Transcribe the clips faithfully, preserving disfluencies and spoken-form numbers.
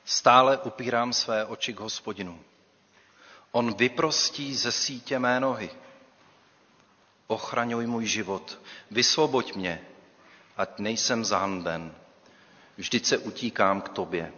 Stále upírám své oči k Hospodinu. On vyprostí ze sítě mé nohy. Ochraňuj můj život, vysvoboď mě, ať nejsem zahanben. Vždyť se utíkám k tobě.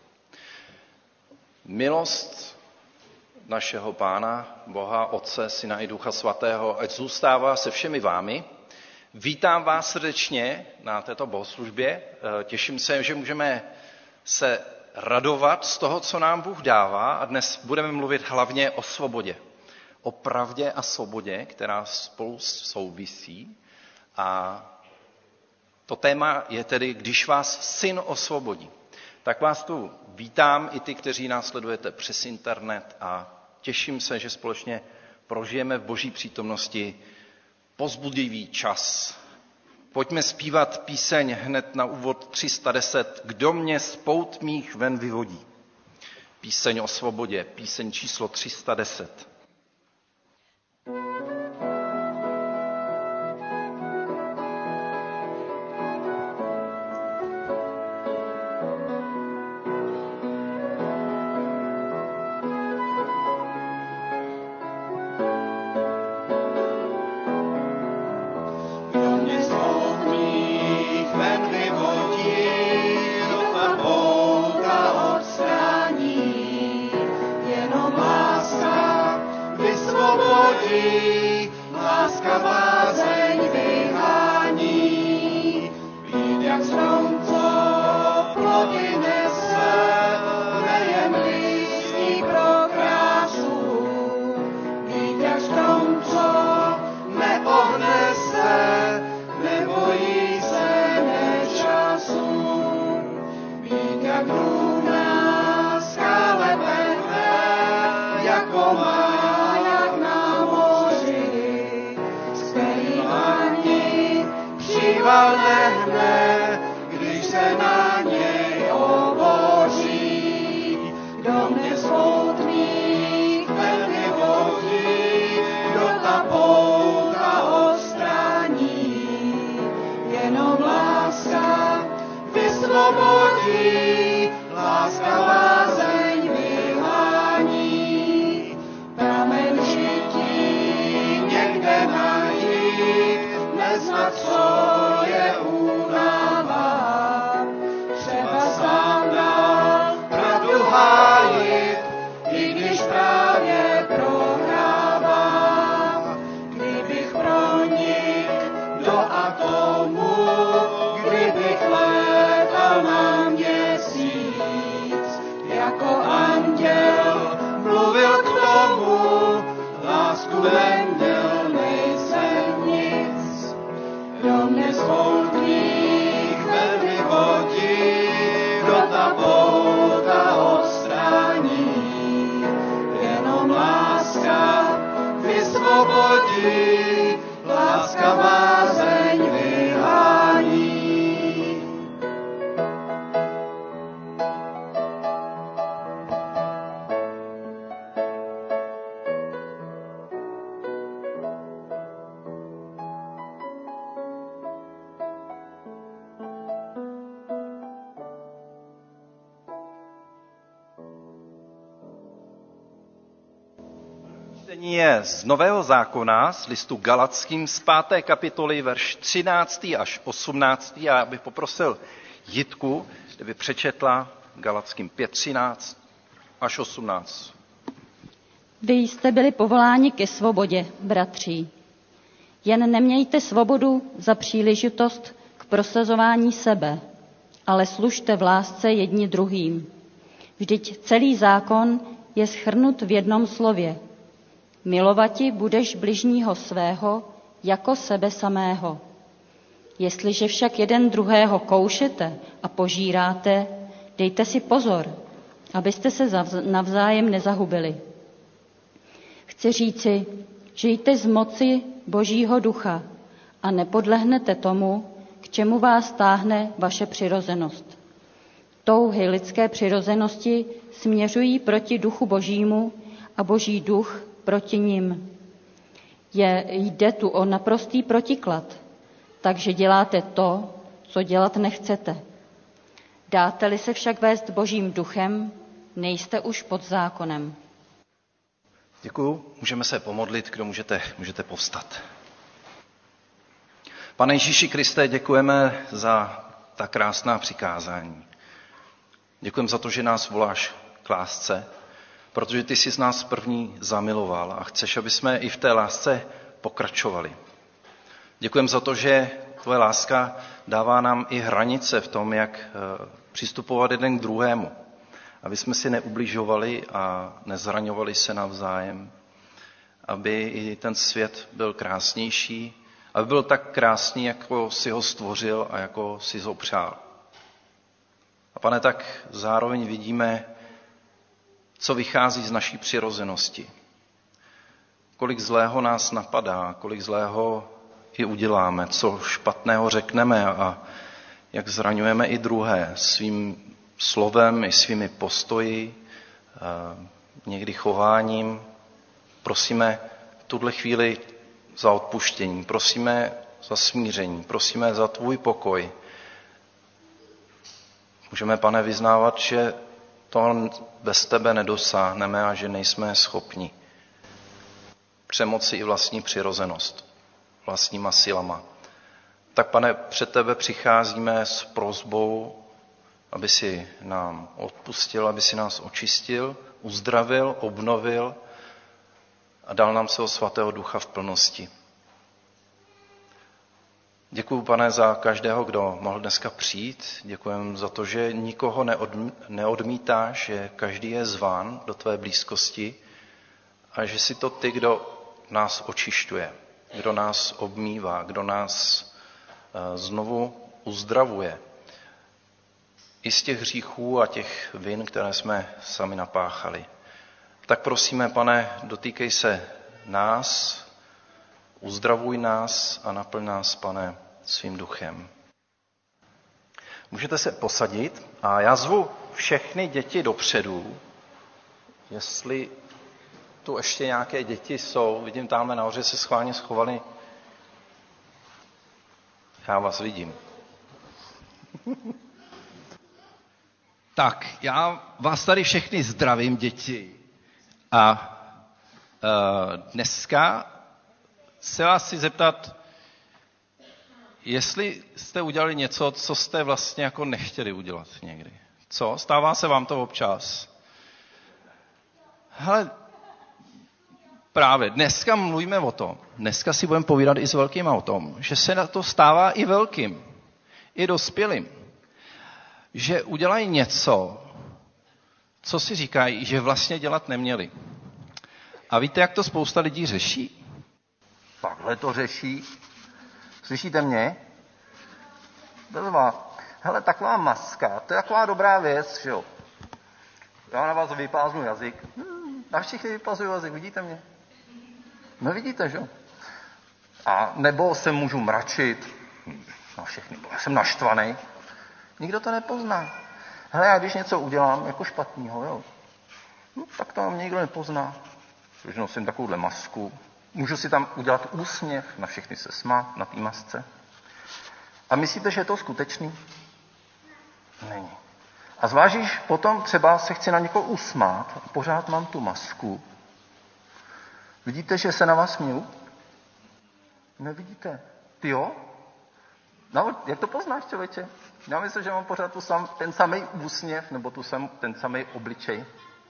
Milost našeho Pána, Boha, Otce, Syna i Ducha Svatého, ať zůstává se všemi vámi. Vítám vás srdečně na této bohoslužbě. Těším se, že můžeme se radovat z toho, co nám Bůh dává, a dnes budeme mluvit hlavně o svobodě. O pravdě a svobodě, která spolu souvisí. A to téma je tedy, když vás Syn osvobodí. Tak vás tu vítám i ty, kteří nás sledujete přes internet, a těším se, že společně prožijeme v Boží přítomnosti povzbudivý čas. Pojďme zpívat píseň hned na úvod tři sta deset. Kdo mě z pout mých ven vyvodí? Píseň o svobodě, píseň číslo tři sta deset. Je z Nového zákona, z listu Galatským, z páté kapitoly, verš třináctý až osmnáctý. A já bych poprosil Jitku, kdyby přečetla Galatským pět třináct až osmnáct. Vy jste byli povoláni ke svobodě, bratří. Jen nemějte svobodu za příležitost k prosazování sebe, ale služte v lásce jedni druhým. Vždyť celý zákon je shrnut v jednom slově. Milovati budeš bližního svého jako sebe samého. Jestliže však jeden druhého koušete a požíráte, dejte si pozor, abyste se navzájem nezahubili. Chci říci, žijte z moci Božího ducha a nepodlehnete tomu, k čemu vás táhne vaše přirozenost. Touhy lidské přirozenosti směřují proti duchu Božímu a Boží duch proti nim. Je, jde tu o naprostý protiklad, takže děláte to, co dělat nechcete. Dáte-li se však vést Božím duchem, nejste už pod zákonem. Děkuju. Můžeme se pomodlit, kdo můžete, můžete povstat. Pane Ježíši Kriste, děkujeme za ta krásná přikázání. Děkujeme za to, že nás voláš k lásce, protože ty jsi z nás první zamiloval a chceš, aby jsme i v té lásce pokračovali. Děkujeme za to, že tvoje láska dává nám i hranice v tom, jak přistupovat jeden k druhému, aby jsme si neubližovali a nezraňovali se navzájem, aby i ten svět byl krásnější, aby byl tak krásný, jako si ho stvořil a jako si ho přál. A pane, tak zároveň vidíme, co vychází z naší přirozenosti. Kolik zlého nás napadá, kolik zlého i uděláme, co špatného řekneme a jak zraňujeme i druhé svým slovem i svými postoji, někdy chováním. Prosíme v tuhle chvíli za odpuštění, prosíme za smíření, prosíme za tvůj pokoj. Můžeme, pane, vyznávat, že to bez tebe nedosáhneme a že nejsme schopni přemoci i vlastní přirozenost, vlastníma silama. Tak, pane, před tebe přicházíme s prosbou, aby si nám odpustil, aby si nás očistil, uzdravil, obnovil a dal nám svého svatého ducha v plnosti. Děkuju, pane, za každého, kdo mohl dneska přijít. Děkujem za to, že nikoho neodmítáš, že každý je zván do tvé blízkosti a že jsi to ty, kdo nás očišťuje, kdo nás obmývá, kdo nás znovu uzdravuje. I z těch hříchů a těch vin, které jsme sami napáchali. Tak prosíme, pane, dotýkej se nás, uzdravuj nás a naplň nás, pane, svým duchem. Můžete se posadit a já zvu všechny děti dopředu, jestli tu ještě nějaké děti jsou. Vidím, tamhle nahoře se schválně schovali. Já vás vidím. Tak, já vás tady všechny zdravím, děti. A uh, dneska se vás chci zeptat, jestli jste udělali něco, co jste vlastně jako nechtěli udělat někdy. Co? Stává se vám to občas? Hele, právě dneska mluvíme o tom, dneska si budeme povídat i s velkýma o tom, že se na to stává i velkým, i dospělým. Že udělají něco, co si říkají, že vlastně dělat neměli. A víte, jak to spousta lidí řeší? Takhle to řeší. Slyšíte mě? Bezva. Hele, taková maska, to je taková dobrá věc, že jo? Já na vás vypáznu jazyk. Hmm, na všichni vypazuju jazyk, vidíte mě? No vidíte, že jo? A nebo se můžu mračit. Na všechny, já jsem naštvaný. Nikdo to nepozná. Hele, já když něco udělám jako špatného, jo, no, tak to mě nikdo nepozná. Když nosím takovouhle masku, můžu si tam udělat úsměv, na všechny se smát, na té masce. A myslíte, že je to skutečný? Není. A zvlášť, když potom třeba se chci na někoho usmát, a pořád mám tu masku. Vidíte, že se na vás směju? Nevidíte? Ty jo? No, jak to poznáš, člověče? Já myslím, že mám pořád tu sam, ten samý úsměv, nebo tu sam, ten samý obličej.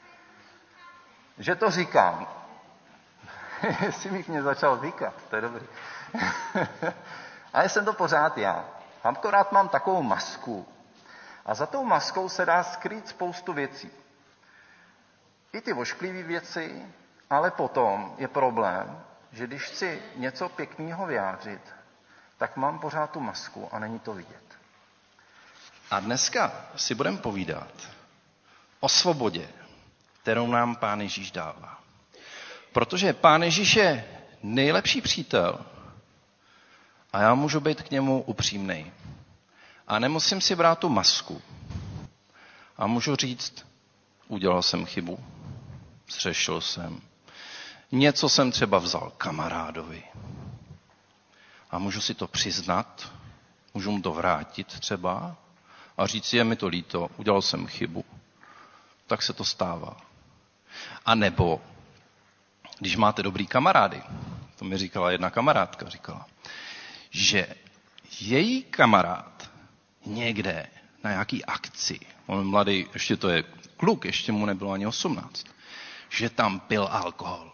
Že to říkám. Jestli bych mě začal říkat, to je dobrý. Ale jsem to pořád já. Akorát mám takovou masku. A za tou maskou se dá skrýt spoustu věcí. I ty ošklivé věci, ale potom je problém, že když chci něco pěkného vyjádřit, tak mám pořád tu masku a není to vidět. A dneska si budeme povídat o svobodě, kterou nám Pán Ježíš dává. Protože Pán Ježíš je nejlepší přítel a já můžu být k němu upřímnej. A nemusím si brát tu masku. A můžu říct, udělal jsem chybu, zřešil jsem. Něco jsem třeba vzal kamarádovi. A můžu si to přiznat, můžu mu to vrátit třeba. a říct, je mi to líto, udělal jsem chybu. Tak se to stává. A nebo, když máte dobrý kamarády, to mi říkala jedna kamarádka, říkala, že její kamarád někde na nějaký akci, on mladý, ještě to je kluk, ještě mu nebylo ani osmnáct, že tam pil alkohol.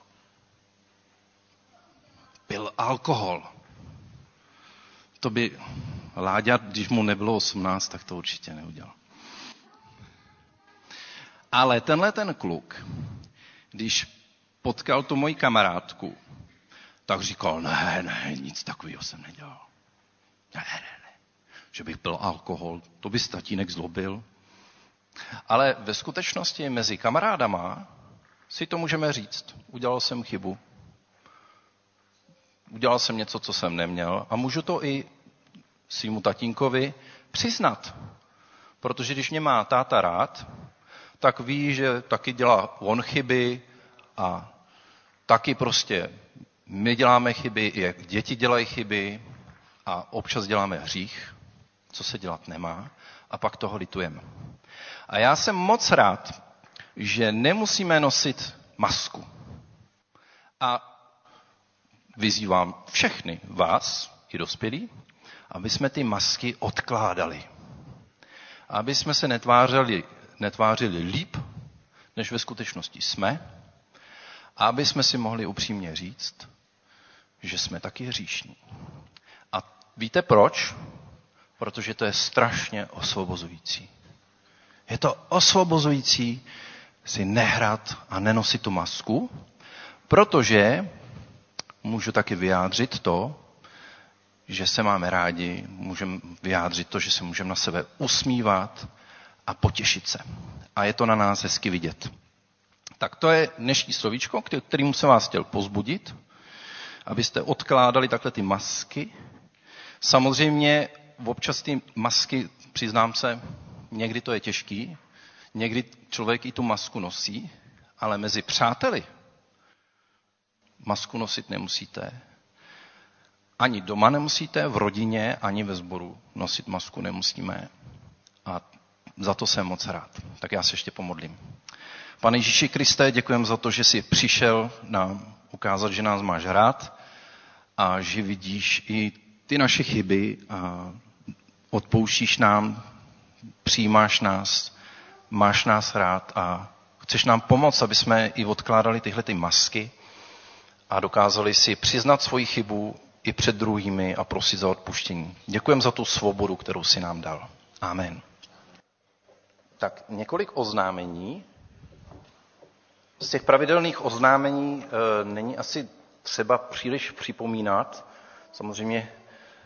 Pil alkohol. To by Láďa, když mu nebylo osmnáct, tak to určitě neudělal. Ale tenhle ten kluk, když potkal tu moji kamarádku, tak říkal, ne, ne, nic takového jsem nedělal. Ne, ne, ne, že bych pil alkohol, to by tatínek zlobil. Ale ve skutečnosti mezi kamarádama si to můžeme říct. Udělal jsem chybu. Udělal jsem něco, co jsem neměl a můžu to i svýmu tatínkovi přiznat. Protože když mě má táta rád, tak ví, že taky dělá on chyby a taky prostě my děláme chyby, i děti dělají chyby a občas děláme hřích, co se dělat nemá, a pak toho litujeme. A já jsem moc rád, že nemusíme nosit masku. A vyzývám všechny vás, i dospělí, aby jsme ty masky odkládali. Aby jsme se netvářili, netvářili líp, než ve skutečnosti jsme, a aby jsme si mohli upřímně říct, že jsme taky hříšní. A víte proč? Protože to je strašně osvobozující. Je to osvobozující si nehrát a nenosit tu masku, protože můžu taky vyjádřit to, že se máme rádi, můžeme vyjádřit to, že se můžeme na sebe usmívat a potěšit se. A je to na nás hezky vidět. Tak to je dnešní slovíčko, kterým jsem vás chtěl pozbudit, abyste odkládali takhle ty masky. Samozřejmě občas ty masky, přiznám se, někdy to je těžký, někdy člověk i tu masku nosí, ale mezi přáteli masku nosit nemusíte. Ani doma nemusíte, v rodině, ani ve sboru nosit masku nemusíme. A za to jsem moc rád. Tak já se ještě pomodlím. Pane Ježíši Kriste, děkujeme za to, že jsi přišel nám ukázat, že nás máš rád a že vidíš i ty naše chyby a odpouštíš nám, přijímáš nás, máš nás rád a chceš nám pomoct, aby jsme i odkládali tyhle ty masky a dokázali si přiznat svoji chybu i před druhými a prosit za odpuštění. Děkujeme za tu svobodu, kterou si nám dal. Amen. Tak několik oznámení. Z těch pravidelných oznámení e, není asi třeba příliš připomínat. Samozřejmě e,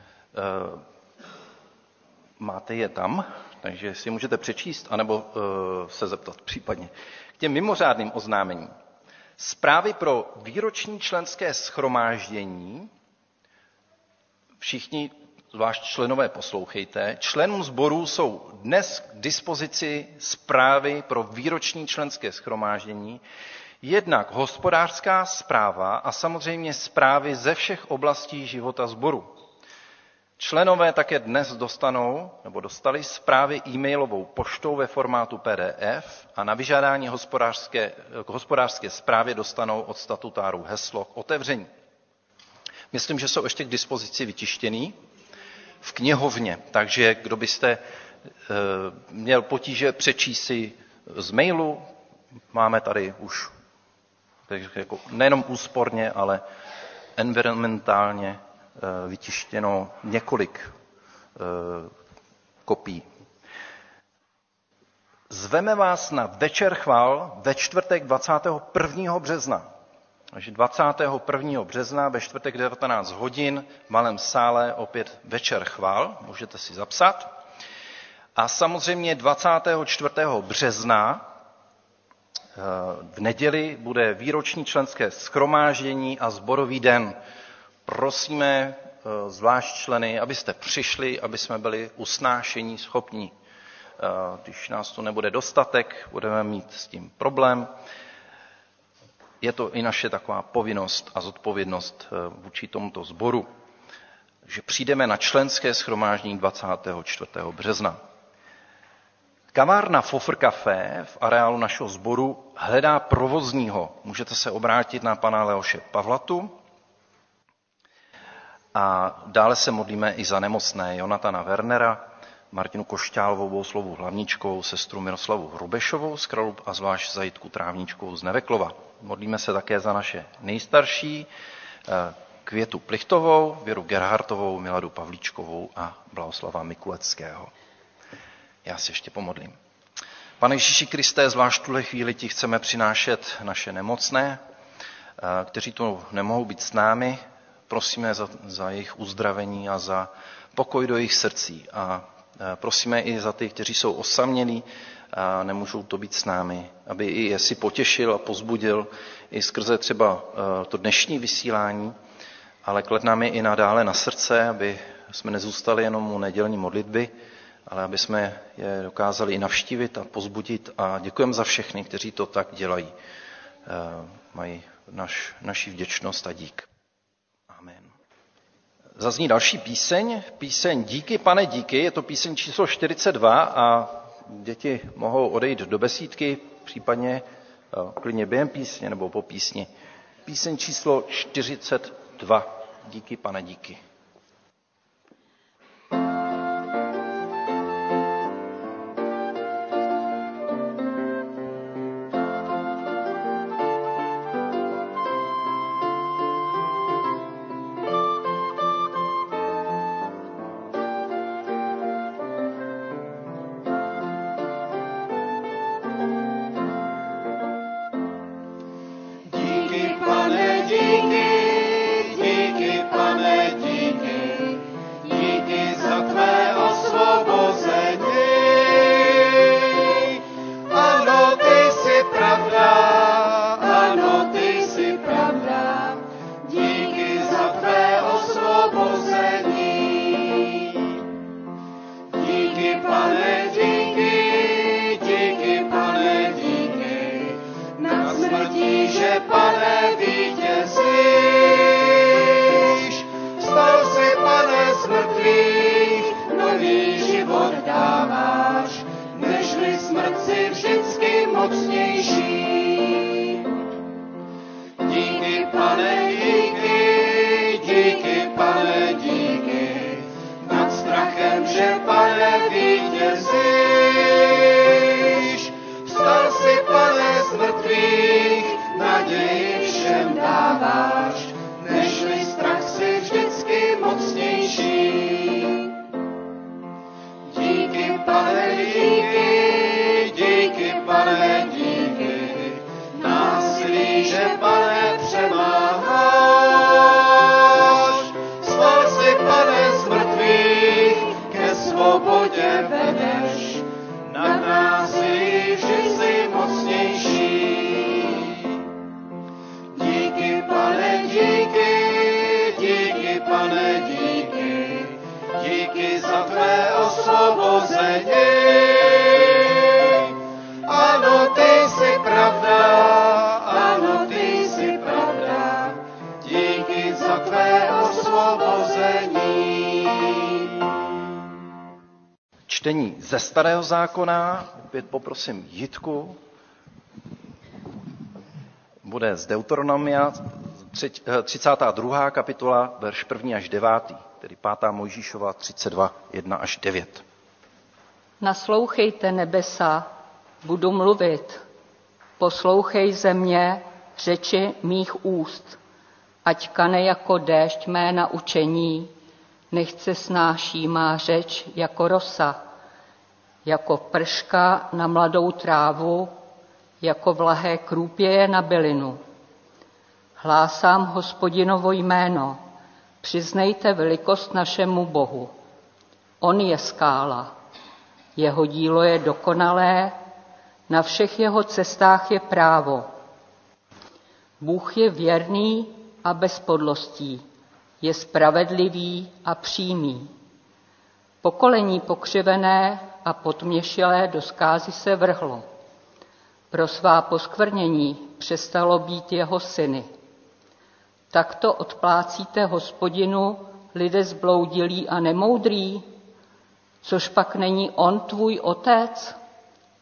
máte je tam, takže si můžete přečíst, anebo e, se zeptat případně. K těm mimořádným oznámením. Zprávy pro výroční členské shromáždění, všichni, zvlášť členové, poslouchejte, členům sborů jsou dnes k dispozici zprávy pro výroční členské shromáždění, jednak hospodářská zpráva a samozřejmě zprávy ze všech oblastí života sboru. Členové také dnes dostanou, nebo dostali zprávy e-mailovou poštou ve formátu P D F a na vyžádání hospodářské, k hospodářské zprávě dostanou od statutáru heslo k otevření. Myslím, že jsou ještě k dispozici vytištěný v knihovně, takže kdo byste e, měl potíže přečíst si z mailu, máme tady už jako nejenom úsporně, ale environmentálně e, vytištěno několik e, kopií. Zveme vás na večer chvál ve čtvrtek dvacátého prvního března. Takže dvacátého prvního března ve čtvrtek devatenáct hodin v malém sále opět večer chvál, můžete si zapsat. A samozřejmě dvacátého čtvrtého března v neděli bude výroční členské shromáždění a sborový den. Prosíme zvlášť členy, abyste přišli, aby jsme byli usnášení schopní. Když nás tu nebude dostatek, budeme mít s tím problém. Je to i naše taková povinnost a zodpovědnost vůči tomuto sboru, že přijdeme na členské shromáždění dvacátého čtvrtého března. Kavárna Fofr Café v areálu našeho sboru hledá provozního. Můžete se obrátit na pana Leoše Pavlatu. A dále se modlíme i za nemocné Jonatana Wernera, Martinu Košťálovou, Bouslovu Hlavničkovou, sestru Miroslavu Hrubešovou z Kralub a zvlášť za Jitku Trávničkovou z Neveklova. Modlíme se také za naše nejstarší, Květu Plichtovou, Věru Gerhartovou, Miladu Pavlíčkovou a Blahoslava Mikuleckého. Já se ještě pomodlím. Pane Ježíši Kriste, zvlášť v tuhle chvíli ti chceme přinášet naše nemocné, kteří tu nemohou být s námi. Prosíme za, za jejich uzdravení a za pokoj do jejich srdcí. A prosíme i za ty, kteří jsou osamělí a nemůžou to být s námi, aby i je si potěšil a pozbudil i skrze třeba to dnešní vysílání, ale klad nám je i nadále na srdce, aby jsme nezůstali jenom u nedělní modlitby, ale aby jsme je dokázali i navštívit a pozbudit. A děkujeme za všechny, kteří to tak dělají. Mají naš, naši vděčnost a dík. Amen. Zazní další píseň, píseň Díky, Pane, díky. Je to píseň číslo čtyřicet dva a děti mohou odejít do besídky, případně klidně během písně nebo po písni. Píseň číslo čtyřicet dva. Díky, Pane, díky. Čtení ze Starého zákona, opět poprosím Jitku, bude z Deuteronomia, třicátá druhá kapitola, verš první až devátý, tedy pátá Mojžíšova třicet dva, jedna až devět. Naslouchejte nebesa, budu mluvit, poslouchej země řeči mých úst, ať kane jako déšť mé naučení, nechce snáší má řeč jako rosa, jako prška na mladou trávu, jako vlahé krůpěje na bylinu. Hlásám Hospodinovo jméno, přiznejte velikost našemu Bohu. On je skála, jeho dílo je dokonalé, na všech jeho cestách je právo. Bůh je věrný a bez podlostí, je spravedlivý a přímý. Pokolení pokřivené a potměšilé do zkázy se vrhlo. Pro svá poskvrnění přestalo být jeho syny. Takto odplácíte Hospodinu lidé zbloudilí a nemoudrý, což pak není on tvůj otec,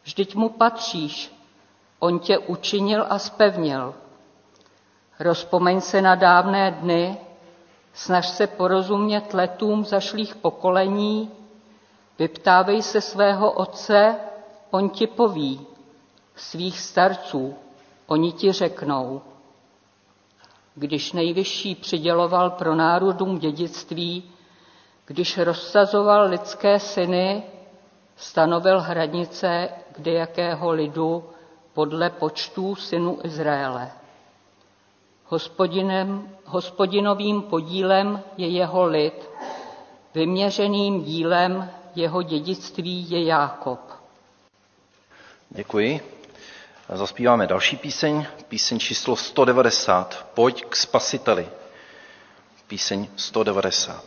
Vždyť mu patříš, on tě učinil a zpevnil. Rozpomeň se na dávné dny, snaž se porozumět letům zašlých pokolení, vyptávej se svého otce, on ti poví, svých starců, oni ti řeknou. Když Nejvyšší přiděloval pro národům dědictví, když rozsazoval lidské syny, stanovil hranice kdejakého lidu podle počtů synů Izraele. Hospodinem, hospodinovým podílem je jeho lid, vyměřeným dílem jeho dědictví je Jákob. Děkuji. Zaspíváme další píseň, píseň číslo sto devadesát. Pojď k Spasiteli. Píseň sto devadesát.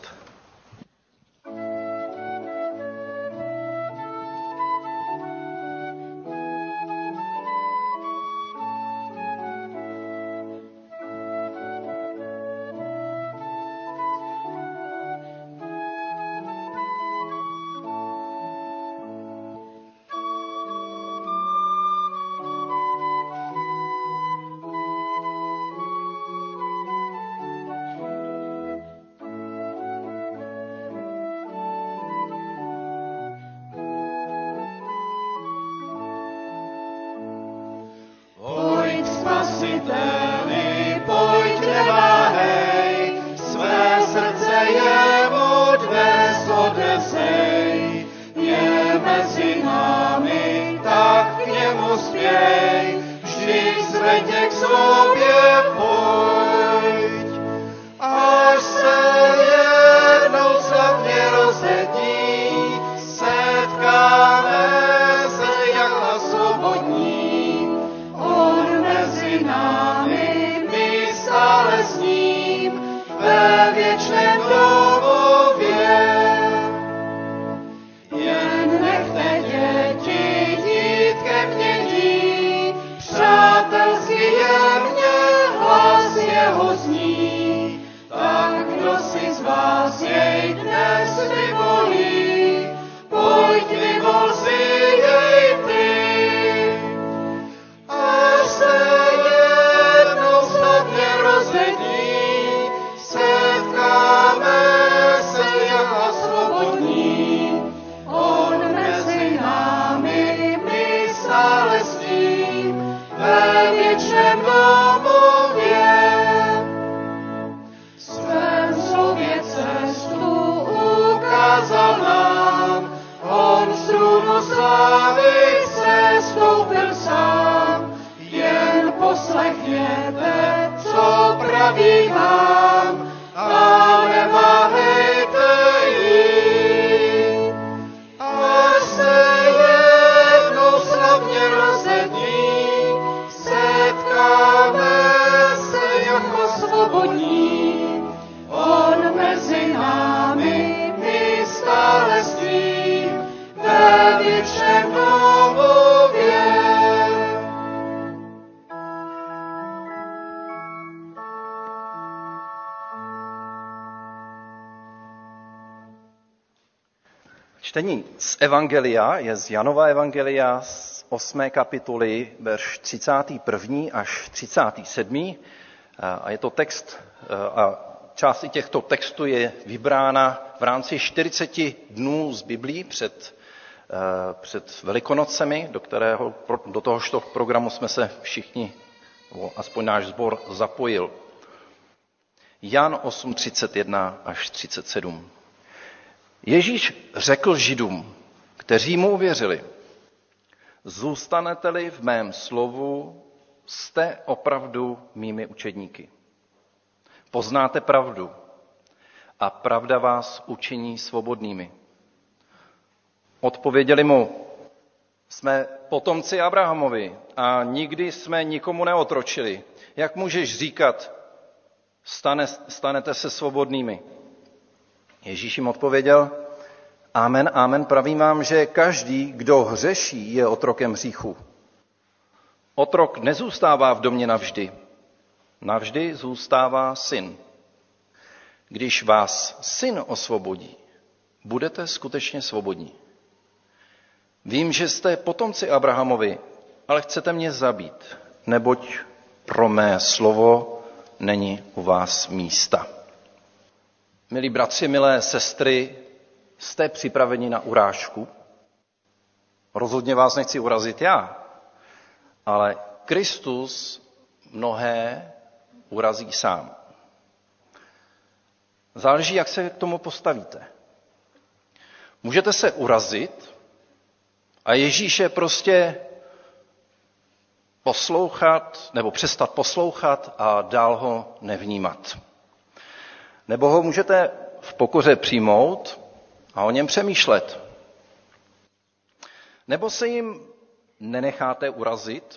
Spasiteli, pojď, neváhej, své srdce jemu dnes odesej. Je mezi námi, tak k němu spěj, vždyť zvedně k sobě pojď. Až se jednou slavně rozedí, setkáme se jak svobodní. On mezi námi, my stále s ním, ve věčném domově. Jen nechte děti jít ke mění, přátelsky jemně hlas jeho zní. Tak kdo si z vás jej dnes vyvolí, pojď vyvol si jej ty. Až se jednou slavně rozedí, setkáme se jako svobodní. On mezi námi, my stále s ním, ve věčném domově. Svém slově cestu ukázal nám, on z trůnu slávy sestoupil sám. Jen poslechněte, co praví vám, a neváhejte jít. Až se jednou slavně rozedí, setkáme se jako svobodní. On mezi námi, my stále s ním, ve věčném domově. Čtení z Evangelia je z Janova Evangelia z osmé kapitoly, verš třicátý první až třicátý sedmý A je to text, a část těchto textů je vybrána v rámci čtyřiceti dnů z Biblí před, před Velikonocemi, do, kterého, do tohoto programu jsme se všichni, aspoň náš sbor, zapojil. Jan osm, třicet jedna až třicet sedm. Ježíš řekl Židům, kteří mu uvěřili: zůstanete-li v mém slovu, jste opravdu mými učedníky. Poznáte pravdu a pravda vás učiní svobodnými. Odpověděli mu: jsme potomci Abrahamovi a nikdy jsme nikomu neotročili. Jak můžeš říkat, stane, stanete se svobodnými? Ježíš jim odpověděl: amen, amen, pravím vám, že každý, kdo hřeší, je otrokem hříchu. Otrok nezůstává v domě navždy. Navždy zůstává syn. Když vás syn osvobodí, budete skutečně svobodní. Vím, že jste potomci Abrahamovi, ale chcete mě zabít, neboť pro mé slovo není u vás místa. Milí bratři, milé sestry, jste připraveni na urážku? Rozhodně vás nechci urazit já, ale Kristus mnohé urazí sám. Záleží, jak se k tomu postavíte. Můžete se urazit a Ježíše prostě poslouchat nebo přestat poslouchat a dál ho nevnímat. Nebo ho můžete v pokoře přijmout a o něm přemýšlet. Nebo se jim nenecháte urazit,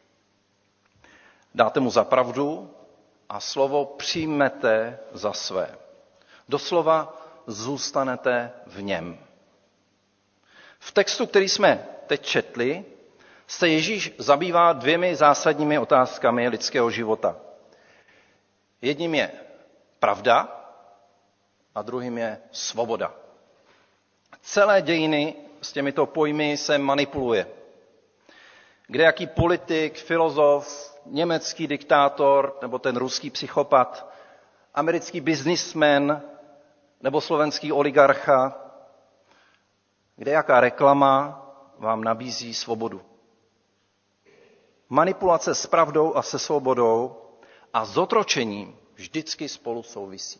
dáte mu za pravdu a slovo přijmete za své. Doslova zůstanete v něm. V textu, který jsme teď četli, se Ježíš zabývá dvěmi zásadními otázkami lidského života. Jedním je pravda a druhým je svoboda. Celé dějiny s těmito pojmy se manipuluje. Kde jaký politik, filozof, německý diktátor nebo ten ruský psychopat, americký biznismen nebo slovenský oligarcha, kde jaká reklama vám nabízí svobodu. Manipulace s pravdou a se svobodou a s otročením vždycky spolu souvisí.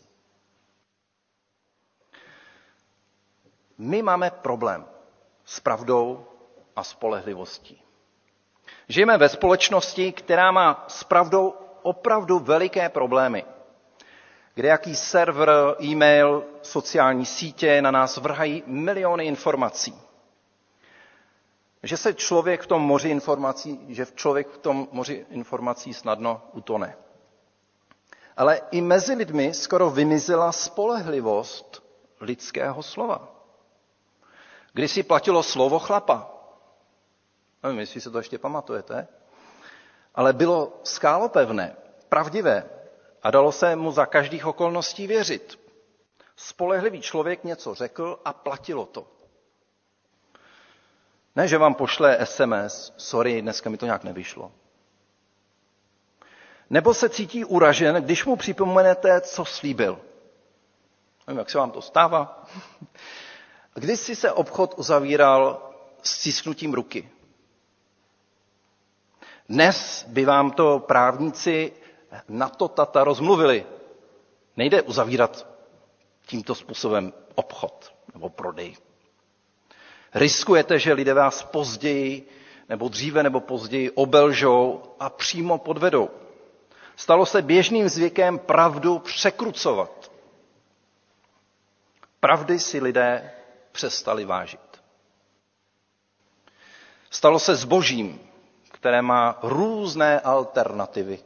My máme problém s pravdou a spolehlivostí. Žijeme ve společnosti, která má s pravdou opravdu veliké problémy. Kde jaký server, e-mail, sociální sítě na nás vrhají miliony informací. Že se člověk v tom moři informací, že člověk v tom moři informací snadno utone. Ale i mezi lidmi skoro vymizela spolehlivost lidského slova. Když si platilo slovo chlapa, nevím, jestli se to ještě pamatujete, ale bylo skálopevné, pravdivé a dalo se mu za každých okolností věřit. Spolehlivý člověk něco řekl a platilo to. Ne, že vám pošle es em es, sorry, dneska mi to nějak nevyšlo. Nebo se cítí uražen, když mu připomenete, co slíbil. Nevím, jak se vám to stává. Když si se obchod uzavíral s stisknutím ruky. Dnes by vám to právníci na to tata rozmluvili. Nejde uzavírat tímto způsobem obchod nebo prodej. Riskujete, že lidé vás později, nebo dříve nebo později obelžou a přímo podvedou. Stalo se běžným zvykem pravdu překrucovat. Pravdy si lidé přestali vážit. Stalo se zbožím, které má různé alternativy.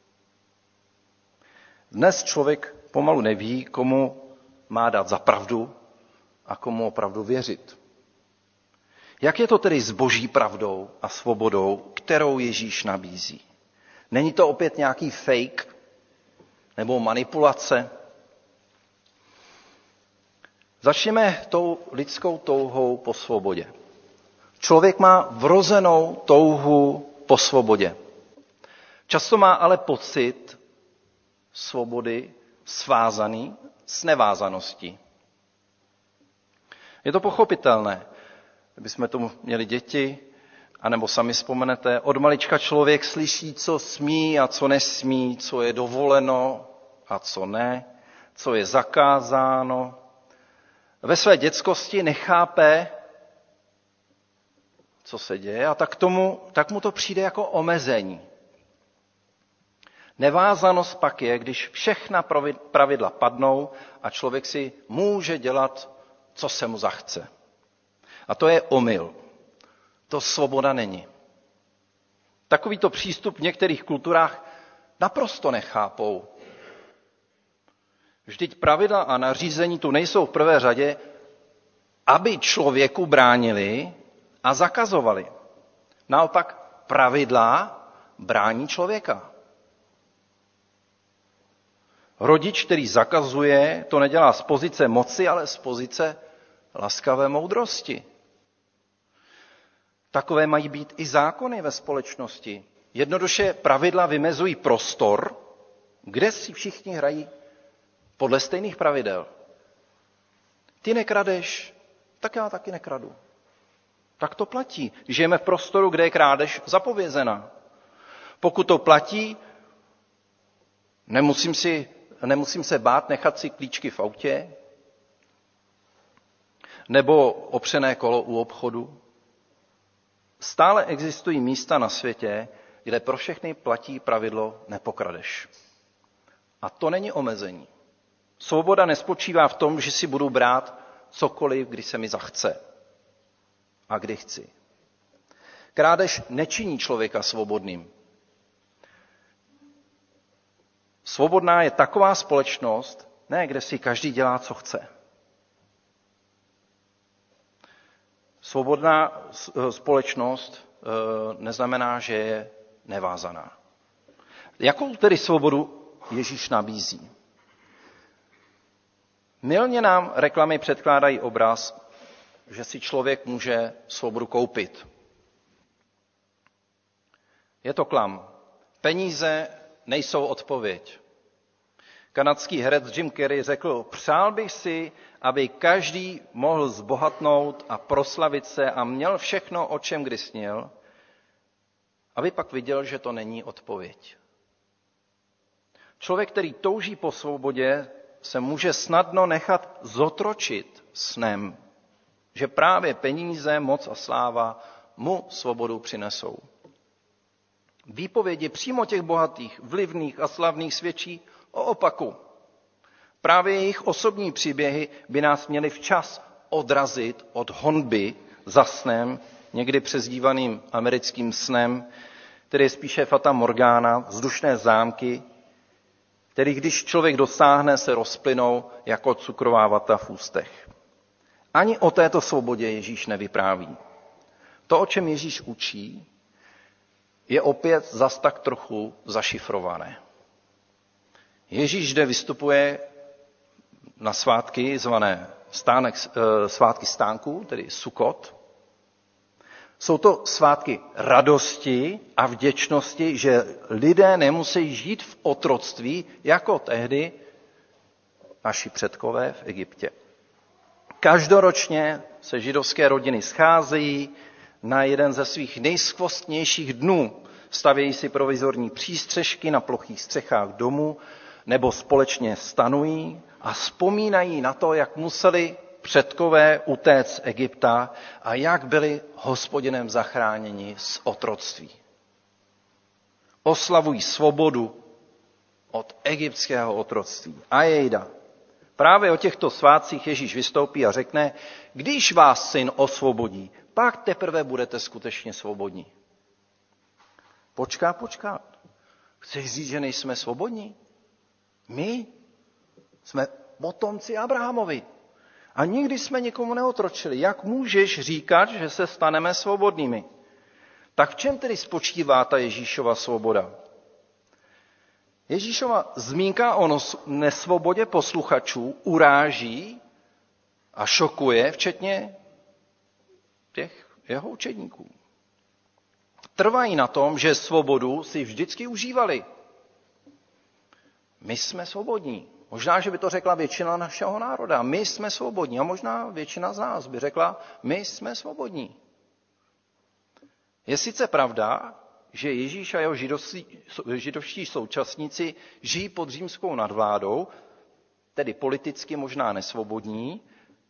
Dnes člověk pomalu neví, komu má dát za pravdu a komu opravdu věřit. Jak je to tedy s boží pravdou a svobodou, kterou Ježíš nabízí? Není to opět nějaký fake nebo manipulace? Začněme tou lidskou touhou po svobodě. Člověk má vrozenou touhu po svobodě. Často má ale pocit svobody svázaný s nevázaností. Je to pochopitelné. Kdybychom tomu měli děti, anebo sami vzpomenete, od malička člověk slyší, co smí a co nesmí, co je dovoleno a co ne, co je zakázáno. Ve své dětskosti nechápe, co se děje, a tak, tomu, tak mu to přijde jako omezení. Nevázanost pak je, když všechna pravidla padnou a člověk si může dělat, co se mu zachce. A to je omyl. To svoboda není. Takovýto přístup v některých kulturách naprosto nechápou. Vždyť pravidla a nařízení tu nejsou v prvé řadě, aby člověku bránili a zakazovali. Naopak pravidla brání člověka. Rodič, který zakazuje, to nedělá z pozice moci, ale z pozice laskavé moudrosti. Takové mají být i zákony ve společnosti. Jednoduše pravidla vymezují prostor, kde si všichni hrají podle stejných pravidel. Ty nekradeš, tak já taky nekradu. Tak to platí. Žijeme v prostoru, kde je krádež zapovězena. Pokud to platí, nemusím, si, nemusím se bát nechat si klíčky v autě nebo opřené kolo u obchodu. Stále existují místa na světě, kde pro všechny platí pravidlo nepokradeš. A to není omezení. Svoboda nespočívá v tom, že si budu brát cokoliv, kdy se mi zachce a kdy chci. Krádež nečiní člověka svobodným. Svobodná je taková společnost, ne kde si každý dělá, co chce. Svobodná společnost neznamená, že je nevázaná. Jakou tedy svobodu Ježíš nabízí? Mylně nám reklamy předkládají obraz, že si člověk může svobodu koupit. Je to klam. Peníze nejsou odpověď. Kanadský herec Jim Carrey řekl, přál bych si, aby každý mohl zbohatnout a proslavit se a měl všechno, o čem kdy snil, aby pak viděl, že to není odpověď. Člověk, který touží po svobodě, se může snadno nechat zotročit snem, že právě peníze, moc a sláva mu svobodu přinesou. Výpovědi přímo těch bohatých, vlivných a slavných svědčí o opaku. Právě jejich osobní příběhy by nás měly včas odrazit od honby za snem, někdy přezdívaným americkým snem, který je spíše fata morgana, vzdušné zámky, který když člověk dosáhne, se rozplynou jako cukrová vata v ústech. Ani o této svobodě Ježíš nevypráví. To, o čem Ježíš učí, je opět zas tak trochu zašifrované. Ježíš zde vystupuje na svátky zvané stánek, svátky stánků, tedy Sukot. Jsou to svátky radosti a vděčnosti, že lidé nemusí žít v otroctví, jako tehdy naši předkové v Egyptě. Každoročně se židovské rodiny scházejí na jeden ze svých nejskvostnějších dnů. Stavějí si provizorní přístřešky na plochých střechách domů nebo společně stanují a vzpomínají na to, jak museli předkové utéct z Egypta a jak byli Hospodinem zachráněni z otroctví. Oslavují svobodu od egyptského otroctví. A jejda. Právě o těchto svátcích Ježíš vystoupí a řekne, když vás syn osvobodí, pak teprve budete skutečně svobodní. Počká, počká. Chceš říct, že nejsme svobodní? My jsme potomci Abrahamovi. A nikdy jsme nikomu neotročili. Jak můžeš říkat, že se staneme svobodnými? Tak v čem tedy spočívá ta Ježíšova svoboda? Ježíšova zmínka o nesvobodě posluchačů uráží a šokuje, včetně těch jeho učedníků. Trvají na tom, že svobodu si vždycky užívali. My jsme svobodní. Možná, že by to řekla většina našeho národa. My jsme svobodní. A možná většina z nás by řekla, my jsme svobodní. Je sice pravda, že Ježíš a jeho židovští, židovští současníci žijí pod římskou nadvládou, tedy politicky možná nesvobodní,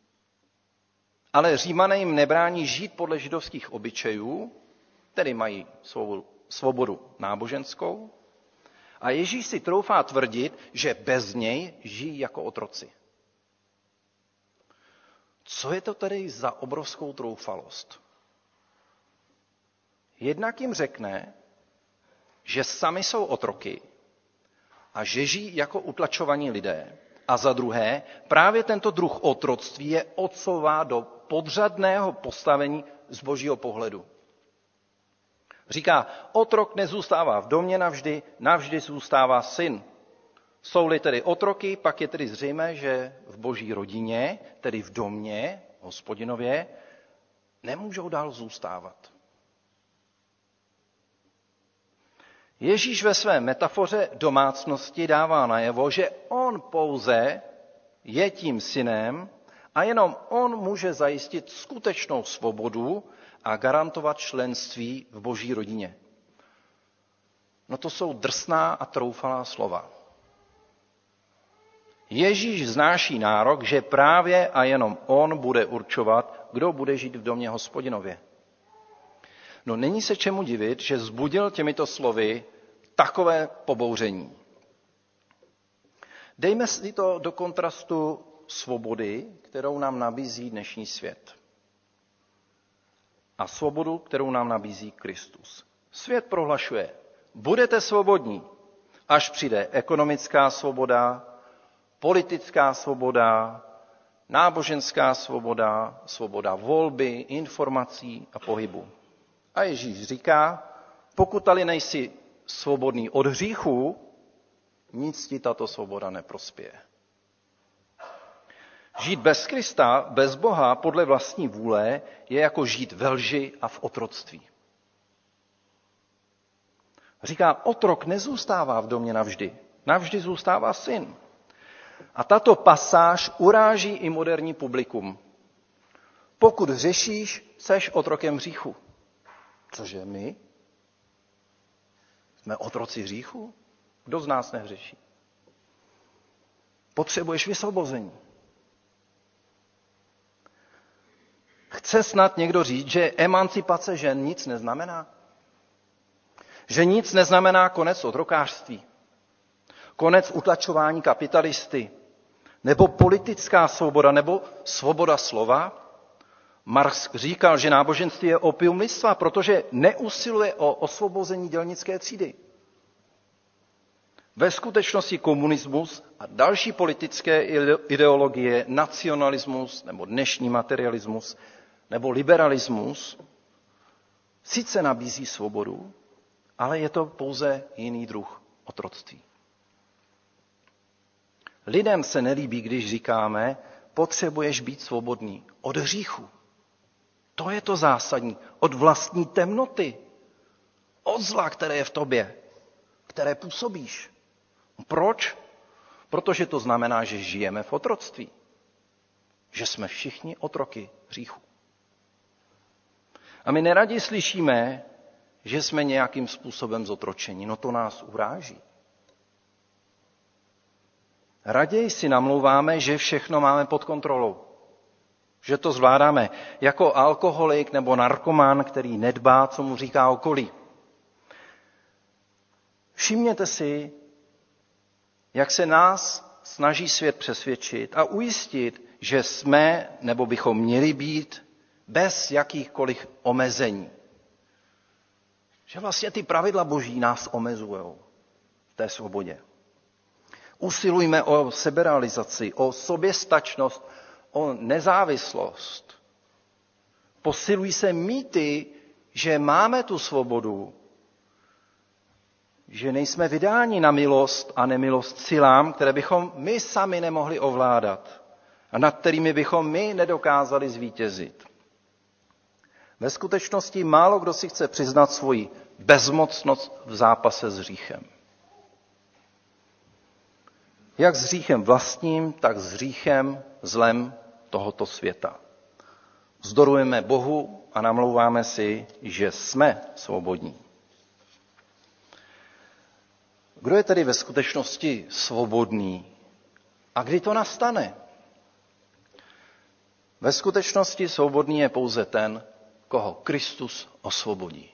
ale Římané jim nebrání žít podle židovských obyčejů, tedy mají svobodu, svobodu náboženskou, a Ježíš si troufá tvrdit, že bez něj žijí jako otroci. Co je to tedy za obrovskou troufalost? Jednak jim řekne, že sami jsou otroky a že žijí jako utlačovaní lidé. A za druhé, právě tento druh otroctví je odsouvá do podřadného postavení z božího pohledu. Říká, otrok nezůstává v domě navždy, navždy zůstává syn. Jsou-li tedy otroky, pak je tedy zřejmé, že v boží rodině, tedy v domě, Hospodinově, nemůžou dál zůstávat. Ježíš ve své metafoře domácnosti dává najevo, že on pouze je tím synem a jenom on může zajistit skutečnou svobodu a garantovat členství v boží rodině. No to jsou drsná a troufalá slova. Ježíš vznáší nárok, že právě a jenom on bude určovat, kdo bude žít v domě Hospodinově. No není se čemu divit, že vzbudil těmito slovy takové pobouření. Dejme si to do kontrastu svobody, kterou nám nabízí dnešní svět. A svobodu, kterou nám nabízí Kristus. Svět prohlašuje, budete svobodní, až přijde ekonomická svoboda, politická svoboda, náboženská svoboda, svoboda volby, informací a pohybu. A Ježíš říká, pokud ale nejsi svobodný od hříchu, nic ti tato svoboda neprospěje. Žít bez Krista, bez Boha, podle vlastní vůle, je jako žít ve lži a v otroctví. Říká, otrok nezůstává v domě navždy. Navždy zůstává syn. A tato pasáž uráží i moderní publikum. Pokud hřešíš, seš otrokem hříchu. Cože my? Jsme otroci hříchu? Kdo z nás nehřeší? Potřebuješ vysvobození. Chce snad někdo říct, že emancipace žen nic neznamená? Že nic neznamená konec otrokářství, konec utlačování kapitalisty, nebo politická svoboda, nebo svoboda slova? Marx říkal, že náboženství je opium lidstva, protože neusiluje o osvobození dělnické třídy. Ve skutečnosti komunismus a další politické ideologie, nacionalismus nebo dnešní materialismus nebo liberalismus sice nabízí svobodu, ale je to pouze jiný druh otroctví. Lidem se nelíbí, když říkáme, potřebuješ být svobodný od hříchu. To je to zásadní. Od vlastní temnoty. Od zla, které je v tobě. Které působíš. Proč? Protože to znamená, že žijeme v otroctví. Že jsme všichni otroky hříchu. A my neradi slyšíme, že jsme nějakým způsobem zotročeni. No to nás uráží. Raději si namlouváme, že všechno máme pod kontrolou. Že to zvládáme jako alkoholik nebo narkoman, který nedbá, co mu říká okolí. Všimněte si, jak se nás snaží svět přesvědčit a ujistit, že jsme nebo bychom měli být bez jakýchkoliv omezení. Že vlastně ty pravidla boží nás omezují v té svobodě. Usilujme o seberealizaci, o soběstačnost, o nezávislost. Posilují se mýty, že máme tu svobodu, že nejsme vydáni na milost a nemilost silám, které bychom my sami nemohli ovládat a nad kterými bychom my nedokázali zvítězit. Ve skutečnosti málo kdo si chce přiznat svoji bezmocnost v zápase s hříchem. Jak s hříchem vlastním, tak s hříchem zlem tohoto světa. Vzdorujeme Bohu a namlouváme si, že jsme svobodní. Kdo je tedy ve skutečnosti svobodný? A kdy to nastane? Ve skutečnosti svobodný je pouze ten, koho Kristus osvobodí.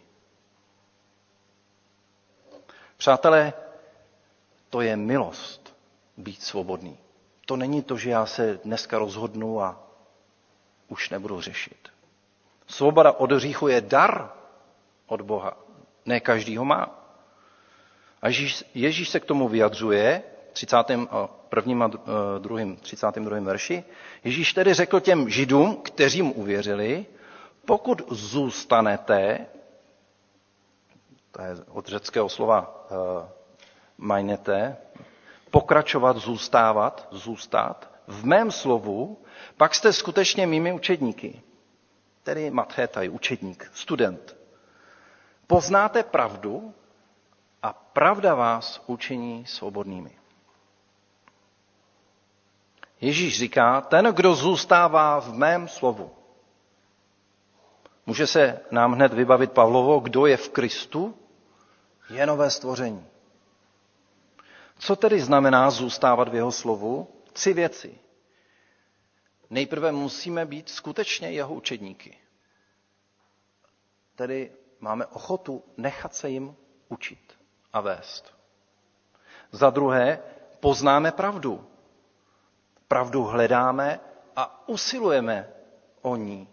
Přátelé, to je milost být svobodný. To není to, že já se dneska rozhodnu a už nebudu řešit. Svoboda od hříchu je dar od Boha. Ne každý ho má. A Ježíš, Ježíš se k tomu vyjadřuje v třicátém prvním a druhém, třicátém druhém verši. Ježíš tedy řekl těm Židům, kteří mu uvěřili, pokud zůstanete, to je od řeckého slova uh, majnete, pokračovat, zůstávat, zůstat, v mém slovu, pak jste skutečně mými učedníky. Tedy mathetaj, učedník, student. Poznáte pravdu a pravda vás učiní svobodnými. Ježíš říká, ten, kdo zůstává v mém slovu. Může se nám hned vybavit Pavlovo, kdo je v Kristu, je nové stvoření. Co tedy znamená zůstávat v jeho slovu? Tři věci. Nejprve musíme být skutečně jeho učedníky. Tedy máme ochotu nechat se jim učit a vést. Za druhé, poznáme pravdu. Pravdu hledáme a usilujeme o ní.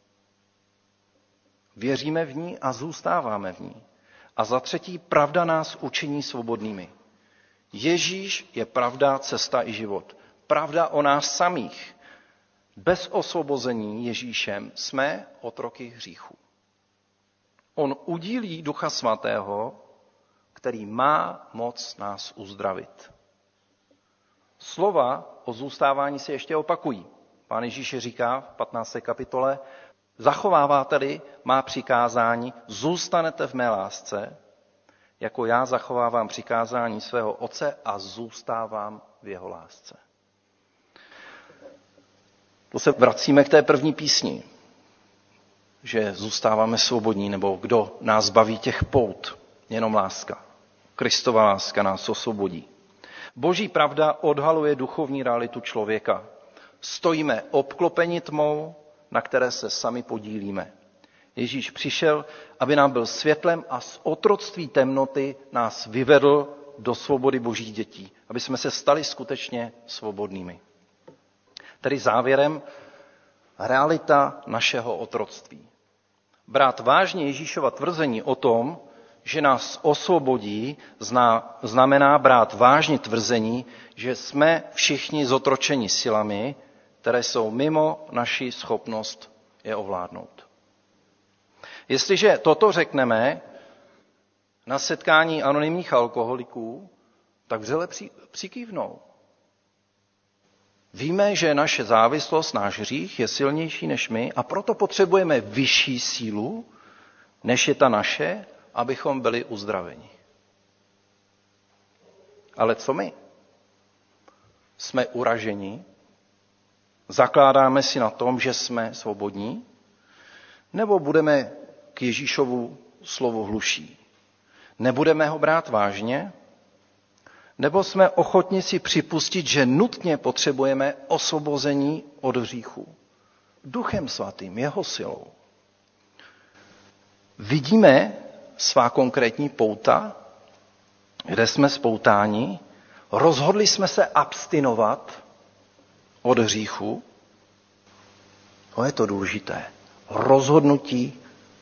Věříme v ní a zůstáváme v ní. A za třetí, pravda nás učiní svobodnými. Ježíš je pravda, cesta i život. Pravda o nás samých. Bez osvobození Ježíšem jsme otroky hříchu. On udílí Ducha Svatého, který má moc nás uzdravit. Slova o zůstávání se ještě opakují. Pán Ježíš říká v patnácté kapitole, zachováváte-li má přikázání, zůstanete v mé lásce, jako já zachovávám přikázání svého Otce a zůstávám v jeho lásce. To se vracíme k té první písni, že zůstáváme svobodní, nebo kdo nás baví těch pout, jenom láska. Kristova láska nás osvobodí. Boží pravda odhaluje duchovní realitu člověka. Stojíme obklopeni tmou, na které se sami podílíme. Ježíš přišel, aby nám byl světlem a z otroctví temnoty nás vyvedl do svobody Božích dětí, aby jsme se stali skutečně svobodnými. Tedy závěrem realita našeho otroctví. Brát vážně Ježíšova tvrzení o tom, že nás osvobodí, zná, znamená brát vážně tvrzení, že jsme všichni zotročeni silami, které jsou mimo naši schopnost je ovládnout. Jestliže toto řekneme na setkání anonymních alkoholiků, tak vřele přikývnou. Víme, že naše závislost, náš hřích je silnější než my a proto potřebujeme vyšší sílu, než je ta naše, abychom byli uzdraveni. Ale co my? Jsme uraženi? Zakládáme si na tom, že jsme svobodní? Nebo budeme k Ježíšovu slovu hluší? Nebudeme ho brát vážně? Nebo jsme ochotni si připustit, že nutně potřebujeme osvobození od hříchu? Duchem svatým, jeho silou. Vidíme svá konkrétní pouta, kde jsme spoutáni, rozhodli jsme se abstinovat od hříchu. To je to důležité. Rozhodnutí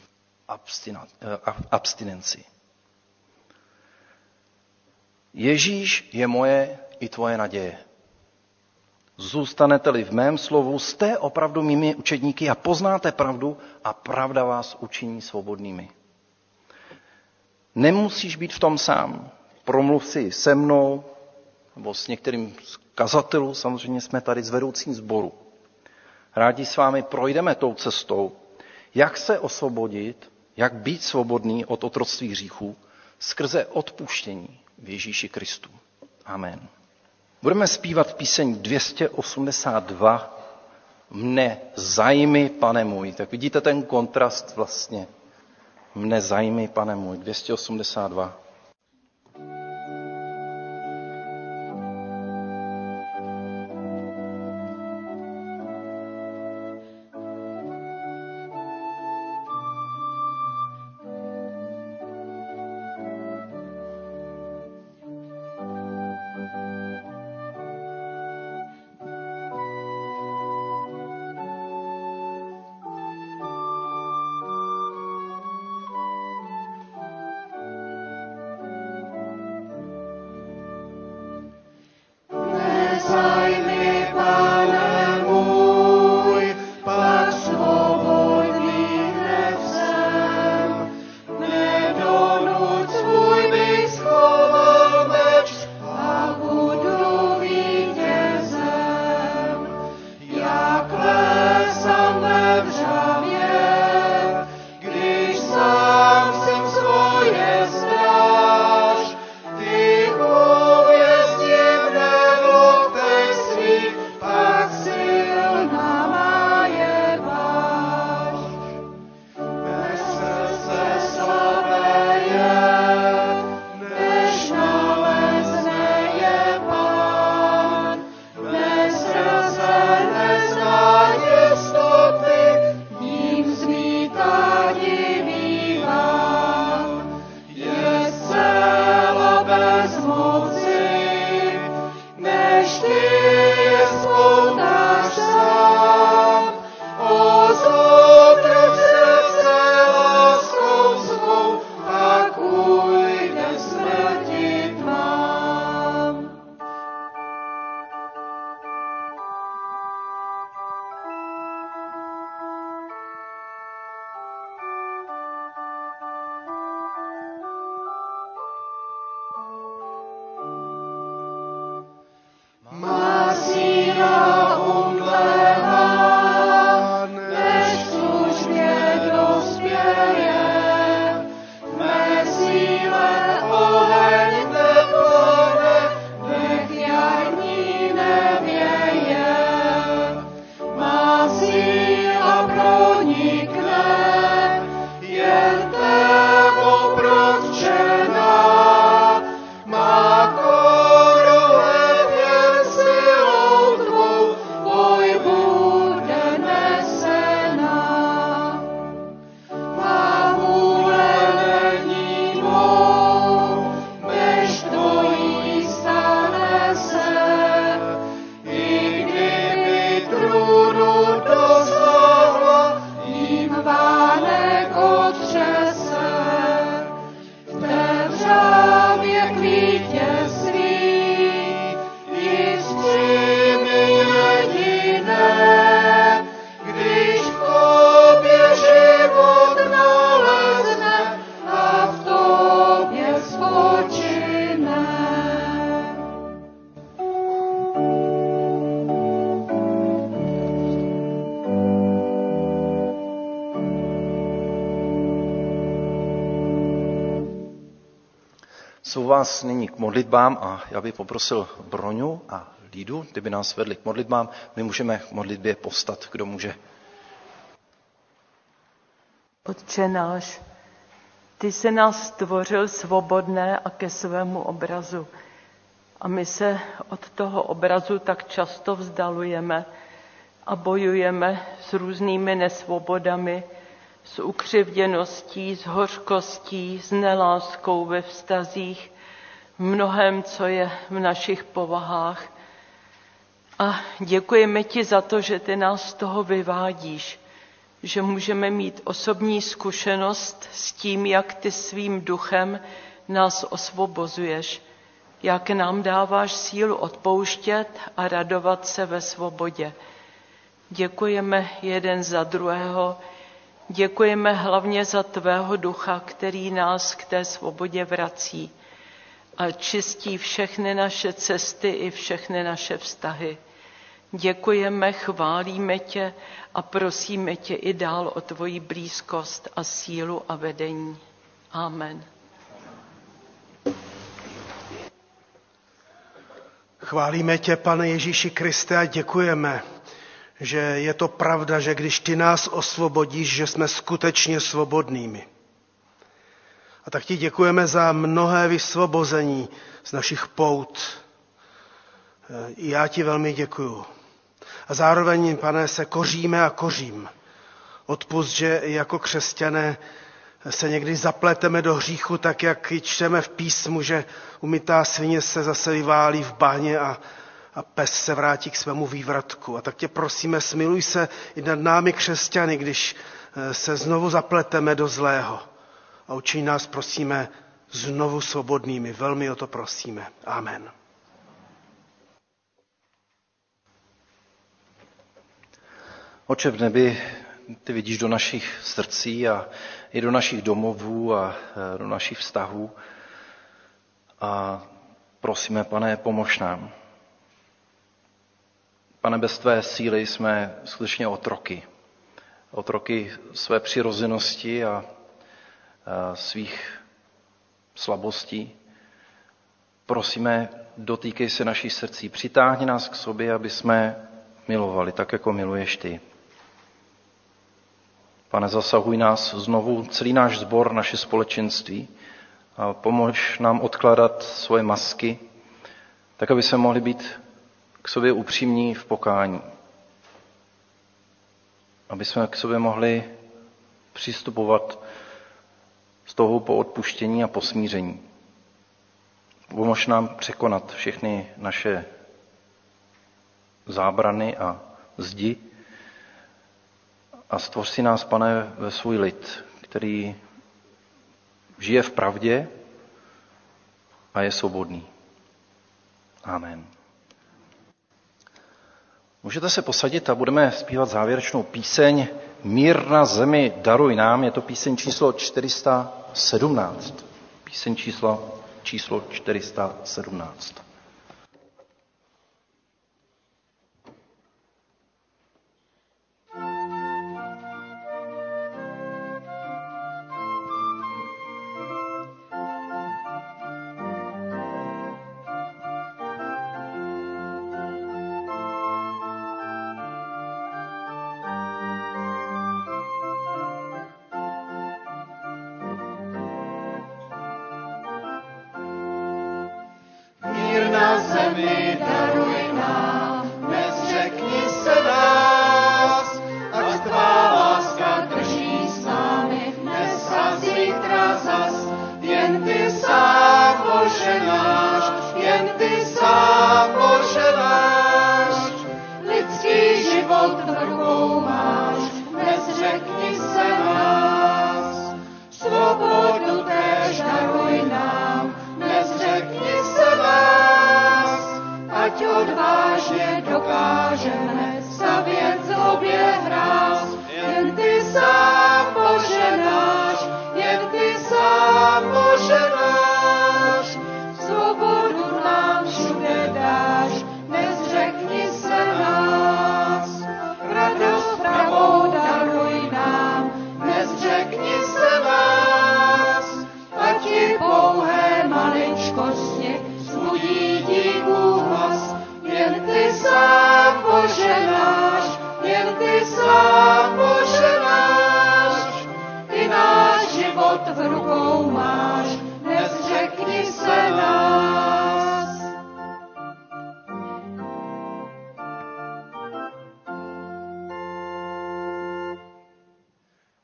abstinenci. Ježíš je moje i tvoje naděje. Zůstanete-li v mém slovu, jste opravdu mými učedníky a poznáte pravdu a pravda vás učiní svobodnými. Nemusíš být v tom sám. Promluv si se mnou, nebo s některým z kazatelů, samozřejmě jsme tady z vedoucím sboru. Rádi s vámi projdeme tou cestou, jak se osvobodit, jak být svobodný od otroctví hříchů skrze odpuštění v Ježíši Kristu. Amen. Budeme zpívat píseň dvě stě osmdesát dva, Mne zajmi, Pane můj. Tak vidíte ten kontrast vlastně. Mne zajmi, Pane můj. dvě stě osmdesát dva. Jsou vás nyní k modlitbám a já bych poprosil Broňu a Lídu, kdyby nás vedli k modlitbám. My můžeme k modlitbě povstat, kdo může. Otče náš, ty se nás stvořil svobodné a ke svému obrazu. A my se od toho obrazu tak často vzdalujeme a bojujeme s různými nesvobodami, s ukřivděností, s hořkostí, s neláskou ve vztazích, v mnohém, co je v našich povahách. A děkujeme ti za to, že ty nás z toho vyvádíš, že můžeme mít osobní zkušenost s tím, jak ty svým duchem nás osvobozuješ, jak nám dáváš sílu odpouštět a radovat se ve svobodě. Děkujeme jeden za druhého, děkujeme hlavně za tvého ducha, který nás k té svobodě vrací a čistí všechny naše cesty i všechny naše vztahy. Děkujeme, chválíme tě a prosíme tě i dál o tvoji blízkost a sílu a vedení. Amen. Chválíme tě, Pane Ježíši Kriste, a děkujeme, že je to pravda, že když ty nás osvobodíš, že jsme skutečně svobodnými. A tak ti děkujeme za mnohé vysvobození z našich pout. I já ti velmi děkuju. A zároveň, Pane, se koříme a kořím. Odpusť, že jako křesťané se někdy zapleteme do hříchu, tak jak čteme v písmu, že umytá svině se zase vyválí v báně a, a pes se vrátí k svému vývratku. A tak tě prosíme, smiluj se i nad námi křesťany, když se znovu zapleteme do zlého. A učiň nás, prosíme, znovu svobodnými. Velmi o to prosíme. Amen. Oče v nebi, ty vidíš do našich srdcí a i do našich domovů a do našich vztahů. A prosíme, Pane, pomož nám. Pane, bez tvé síly jsme skutečně otroky. Otroky své přirozenosti a svých slabostí. Prosíme, dotýkej se našich srdcí, přitáhni nás k sobě, aby jsme milovali, tak jako miluješ ty. Pane, zasahuj nás znovu, celý náš sbor, naše společenství a pomož nám odkládat svoje masky, tak aby se mohli být k sobě upřímní v pokání. Aby jsme k sobě mohli přistupovat s touhou po odpuštění a posmíření. Pomož nám překonat všechny naše zábrany a zdi a stvoř si nás, Pane, ve svůj lid, který žije v pravdě a je svobodný. Amen. Můžete se posadit a budeme zpívat závěrečnou píseň Mír na zemi daruj nám. Je to píseň číslo čtyři sta sedmnáct. Píseň číslo, číslo čtyři sta sedmnáct. Pouhé maličké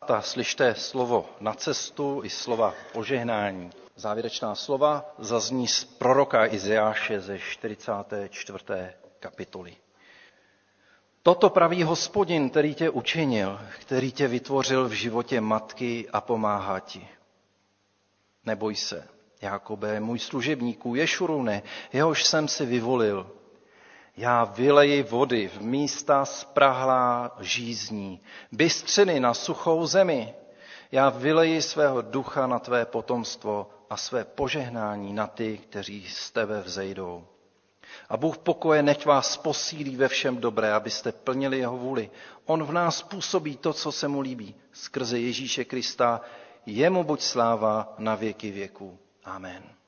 táta, slyšte slovo na cestu i slova požehnání. Závěrečná slova zazní z proroka Izajáše ze čtyřicáté čtvrté kapitoly. Toto praví Hospodin, který tě učinil, který tě vytvořil v životě matky a pomáhá ti. Neboj se, Jákobe, můj služebníku, Ješurune, jehož jsem si vyvolil. Já vyleji vody v místa sprahlá žízní, bystřiny na suchou zemi. Já vyleji svého ducha na tvé potomstvo a své požehnání na ty, kteří z tebe vzejdou. A Bůh pokoje nechť vás posílí ve všem dobré, abyste plnili jeho vůli. On v nás působí to, co se mu líbí. Skrze Ježíše Krista, jemu buď sláva na věky věků. Amen.